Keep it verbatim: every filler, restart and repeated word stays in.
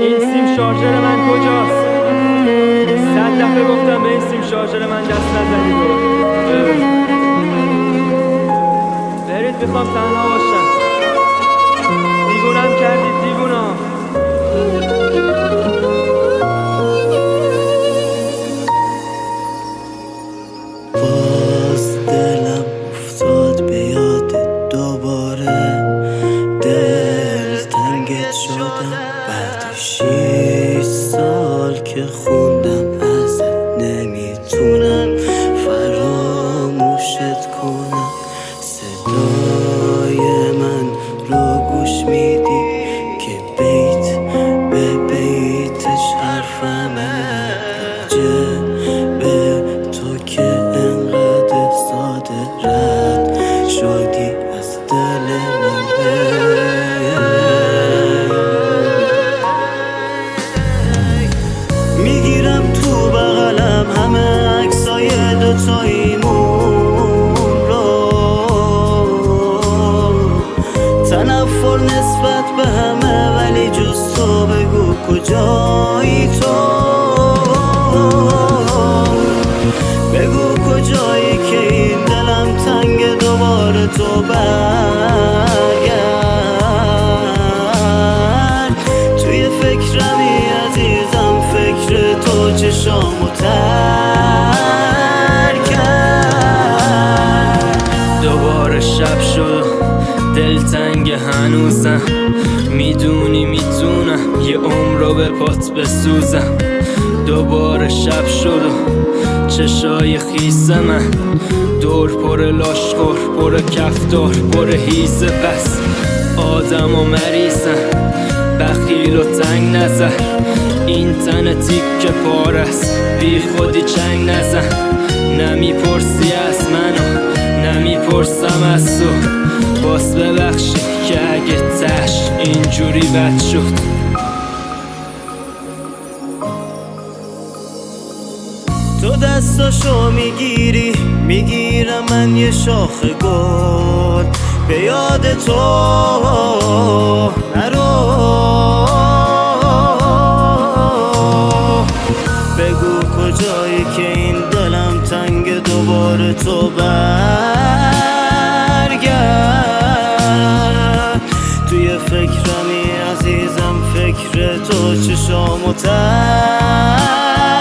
این سیم شارژر من کجاست؟ صد دفعه گفتم به این سیم شارژر من دست نزنید و برید، میخوام تنها باشم. دیوونم کردید دیوونم. باز دلم افتاد به یاد دوباره، دل تنگت شدم بعد شیش سال که خوندم ازت، نمیتونم فراموشت کنم. صدای من رو گوش میدی که بیت به بیتش حرفمه، راجع به تو که انقدر ساده رد شدی از دل من. میگیرم تو بغلم همه عکسای دوتاییمون رو، تنفر نسبت به همه، ولی جز تو بگو کجایی تو، بگو کجایی که این دلم تنگ دوباره تو برگرد. توی فکرمی عزیزم، فکر تو چشامو تر کرد. دوباره شب شد دلتنگ هنوزم، میدونی میتونم یه عمر رو به پات بسوزم. دوباره شب شد و چشای خیس من دور پر لاشخور، پر کفتار، پر هیزه. پس آدم و مریضم، بخیل و تنگ نظر، این تن تیک پارست، بی خودی چنگ نزن. نمیپرسی از منو نمیپرسم از تو، باز ببخشی که اگه تش اینجوری بد شد. تو دستاشو میگیری، میگیرم من یه شاخ گل، به یاد تو نرو. بگو کجایی که این دلم تنگ دوباره تو برگرد. توی فکرمی عزیزم، فکر تو چشامو تر